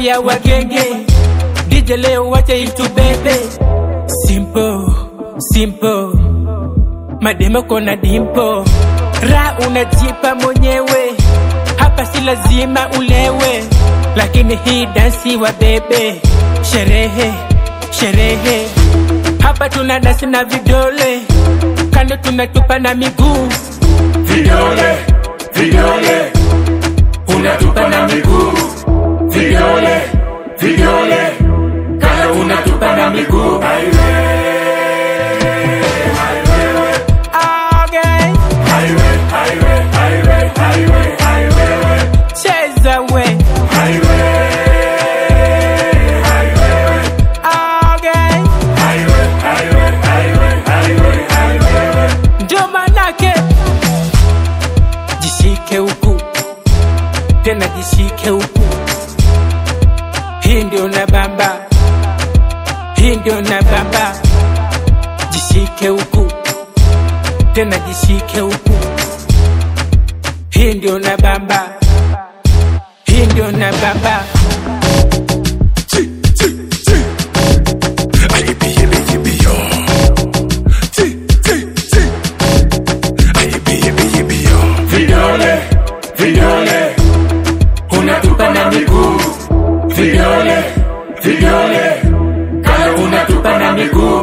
ya wagenge. DJ leo wacha itubebe. Simple, simple. Mademo kona dimpo. Ra unajipa mwenyewe. Hapa si lazima ulewe. Lakini hii dansi wa bebe. Sherehe, sherehe. Hapa tuna dansi na vidole. Kando tunatupa na miguu. Vidole, vidole. Unatupa na miguu. Vidole, vidole. Kando unatupa na miguu. Jishike huku, tena jishike huku. Hii ndio na bamba, hii ndio na bamba. Jishike huku, tena jishike huku. Hii ndio na bamba, hii ndio na bamba. Vidole, vidole. Unatupa na miguu. Vidole, vidole. Kando unatupa na miguu.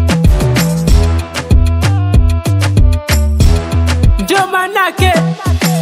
Ndio manake